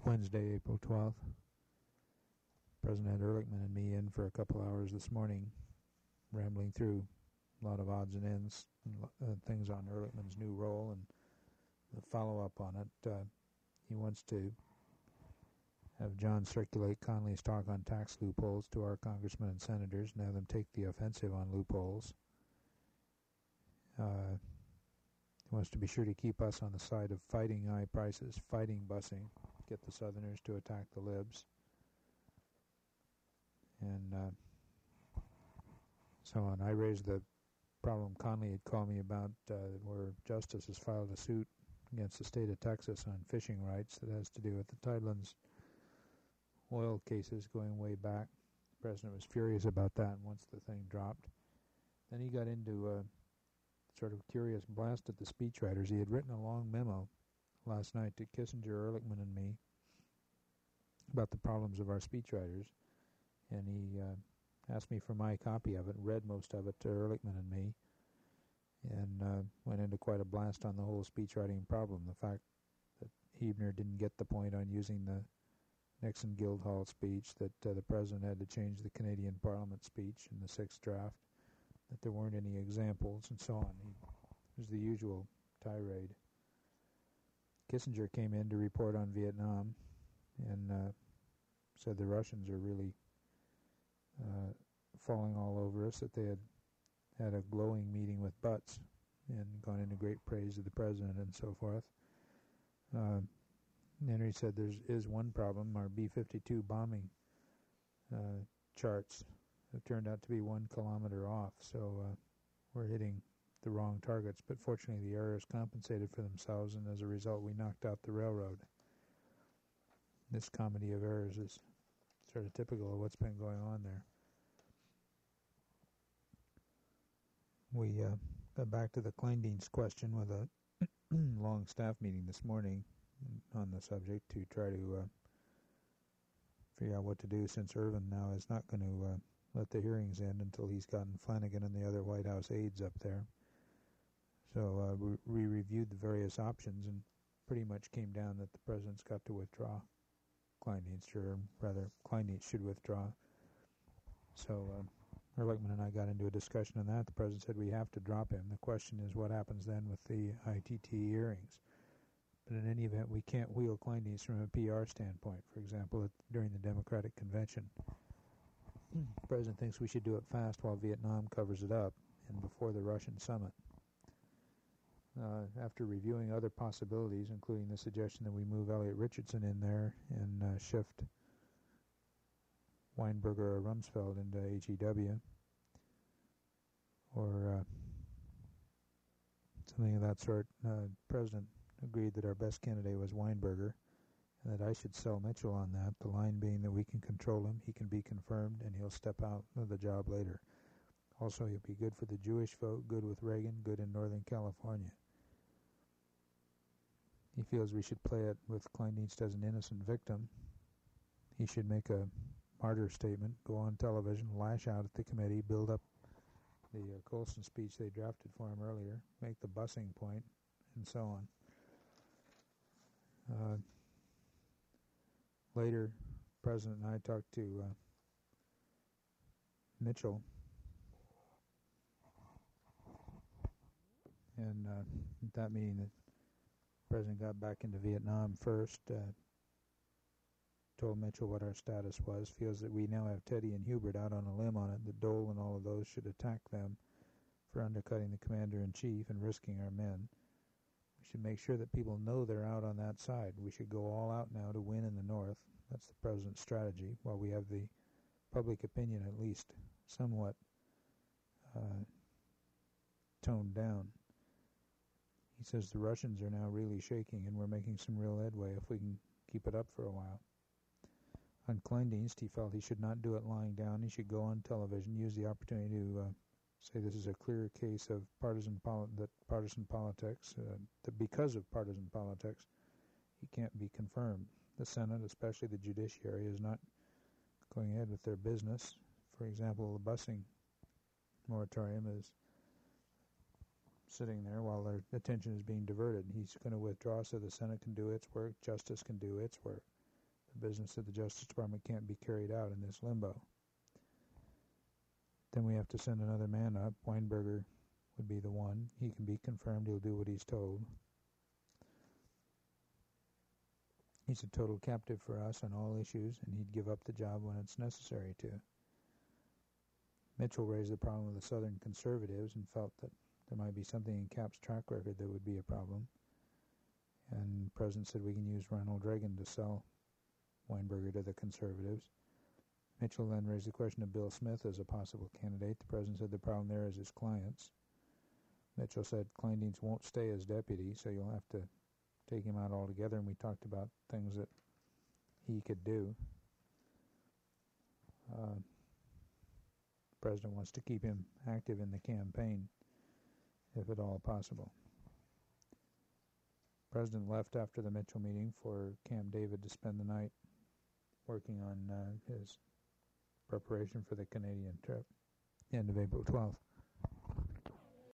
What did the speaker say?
Wednesday, April 12th. President Ehrlichman and me in for a couple hours this morning, rambling through a lot of odds and ends, things on Ehrlichman's new role and the follow-up on it. He wants to have John circulate Connolly's talk on tax loopholes to our congressmen and senators and have them take the offensive on loopholes. He wants to be sure to keep us on the side of fighting high prices, fighting busing, get the Southerners to attack the libs, and so on. I raised the problem Connolly had called me about, where Justice has filed a suit against the state of Texas on fishing rights that has to do with the Tidelands oil cases going way back. The president was furious about that, and once the thing dropped, then he got into a sort of curious blast at the speechwriters. He had written a long memo last night to Kissinger, Ehrlichman, and me about the problems of our speechwriters, and he asked me for my copy of it, read most of it to Ehrlichman and me, and went into quite a blast on the whole speechwriting problem. The fact that Huebner didn't get the point on using the Nixon Guildhall speech, that the president had to change the Canadian Parliament speech in the sixth draft, that there weren't any examples, and so on. It was the usual tirade. Kissinger came in to report on Vietnam and said the Russians are really falling all over us, that they had a glowing meeting with Butts and gone into great praise of the president and so forth. Henry said there is one problem. Our B-52 bombing charts have turned out to be 1 kilometer off, so we're hitting the wrong targets, but fortunately the errors compensated for themselves, and as a result we knocked out the railroad. This comedy of errors is sort of typical of what's been going on there. We got back to the Kleindienst question with a long staff meeting this morning on the subject to try to figure out what to do, since Irvin now is not going to let the hearings end until he's gotten Flanagan and the other White House aides up there. So we reviewed the various options and pretty much came down that the president's got to withdraw Kleindienst, or rather Kleindienst should withdraw. So Ehrlichman and I got into a discussion on that. The president said we have to drop him. The question is what happens then with the ITT hearings. But in any event, we can't wheel Kleindienst from a PR standpoint. For example, during the Democratic Convention, the president thinks we should do it fast while Vietnam covers it up and before the Russian summit. After reviewing other possibilities, including the suggestion that we move Elliot Richardson in there and shift Weinberger or Rumsfeld into HEW, or something of that sort, the president agreed that our best candidate was Weinberger, and that I should sell Mitchell on that, the line being that we can control him, he can be confirmed, and he'll step out of the job later. Also, he'll be good for the Jewish vote, good with Reagan, good in Northern California. He feels we should play it with Kleindienst as an innocent victim. He should make a martyr statement, go on television, lash out at the committee, build up the Colson speech they drafted for him earlier, make the busing point, and so on. Later, the president and I talked to Mitchell, and at that meeting the president got back into Vietnam first, told Mitchell what our status was, feels that we now have Teddy and Hubert out on a limb on it, that Dole and all of those should attack them for undercutting the commander-in-chief and risking our men. We should make sure that people know they're out on that side. We should go all out now to win in the North. That's the president's strategy, while we have the public opinion at least somewhat toned down. He says the Russians are now really shaking, and we're making some real headway if we can keep it up for a while. On Kleindienst, he felt he should not do it lying down. He should go on television, use the opportunity to say this is a clear case of partisan politics, that because of partisan politics, he can't be confirmed. The Senate, especially the judiciary, is not going ahead with their business. For example, the busing moratorium is sitting there while their attention is being diverted. He's going to withdraw so the Senate can do its work, justice can do its work. The business of the Justice Department can't be carried out in this limbo. Then we have to send another man up. Weinberger would be the one. He can be confirmed. He'll do what he's told. He's a total captive for us on all issues, and he'd give up the job when it's necessary to. Mitchell raised the problem with the Southern conservatives and felt that there might be something in Cap's track record that would be a problem. And the president said we can use Ronald Reagan to sell Weinberger to the conservatives. Mitchell then raised the question of Bill Smith as a possible candidate. The president said the problem there is his clients. Mitchell said Kleindienst won't stay as deputy, so you'll have to take him out altogether, and we talked about things that he could do. The president wants to keep him active in the campaign, if at all possible. The president left after the Mitchell meeting for Camp David to spend the night working on his preparation for the Canadian trip, the end of April 12th.